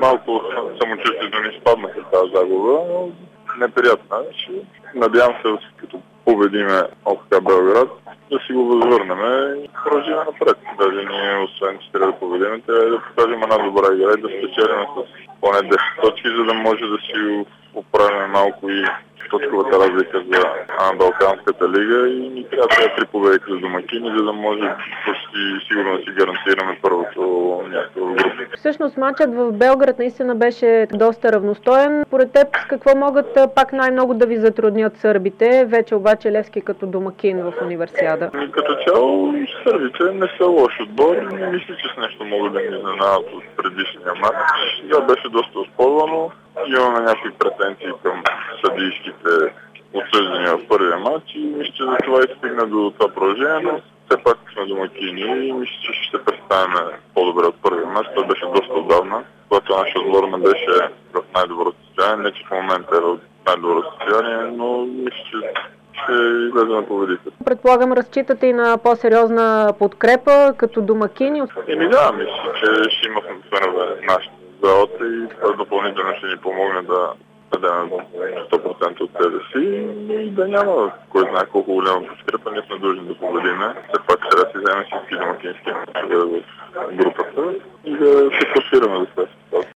малко самочувствието ни спадна след тази загуба, но неприятна. Надявам се, като победиме ОФК Белград, да си го възвърнем и продължим напред. Даже ние, освен че трябва да победим, трябва да покажем една добра игра и да спечелим с поне 10 точки, за да може да си оправим малко и точковата разлика за Балканската лига и ни трябва да три победи за домакини, за да може почти сигурно да си гарантираме първото място в група. Всъщност матчът в Белград наистина беше доста равностоен. Поред теб с какво могат пак най-много да ви затруднят сърбите? Вече обаче Левски като домакин в Универсиада. Като цяло сърбите не са лош отбор. Не мисля, че с нещо могат да ни изненадат от предишния матч. Сега беше доста оспорвано. Имаме някакви претенции към съдийските отсъждания в първия матч и мисля, че за това и стигна до това поражение, но все пак сме домакини и мисля, че ще представим по-добре от първия матч. Това беше доста отдавна, когато нашия отбор не беше в най-доброто състояние. Не, че в момента е в най-доброто състояние, но мисля, че ще излезе на победител. Предполагам, разчитате и на по-сериозна подкрепа като домакини? Да, мисля, че ще има фенове нашите залата и това допълнително ще ни помогне да дадем 100% от себе си и да няма кой знае колко голяма подкрепа. Ние сме длъжни да победиме. Все пак сега си вземем всички домакински в групата и да се класираме за това.